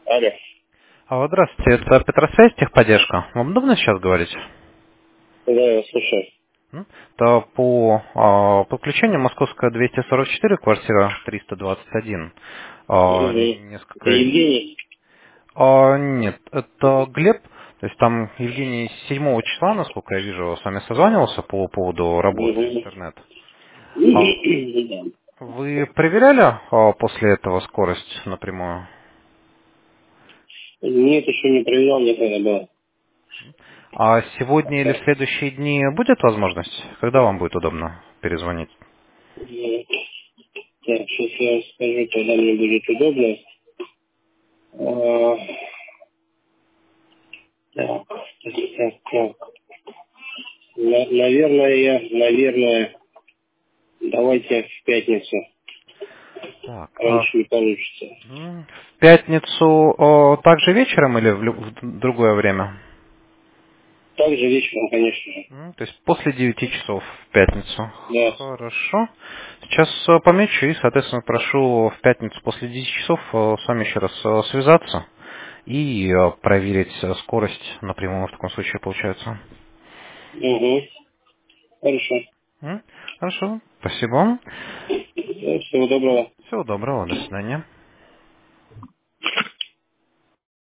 Алло. Здравствуйте, это Петросвязь, техподдержка. Вам удобно сейчас говорить? Да, я слушаю. Это по подключению Московская 244, квартира 321. Угу. Это Несколько... Евгений? Нет, это Глеб. То есть там Евгений 7 числа, насколько я вижу, с вами созванивался по поводу работы Угу. интернет. А Да. Вы проверяли после этого скорость напрямую? Нет, еще не проверял, никогда было. А сегодня или в следующие дни будет возможность? Когда вам будет удобно перезвонить? Так, сейчас я вам скажу, когда мне будет удобно. А, так, так. Наверное, давайте в пятницу. Так, Раньше не получится. в пятницу также вечером или в другое время? Также вечером, конечно же. То есть после 9 часов в пятницу. Да. Хорошо. Сейчас помечу и, соответственно, прошу в пятницу после 10 часов с вами еще раз связаться и проверить скорость напрямую в таком случае получается. Угу. Хорошо. Хорошо. Спасибо. Да, всего доброго. Всего доброго. До свидания.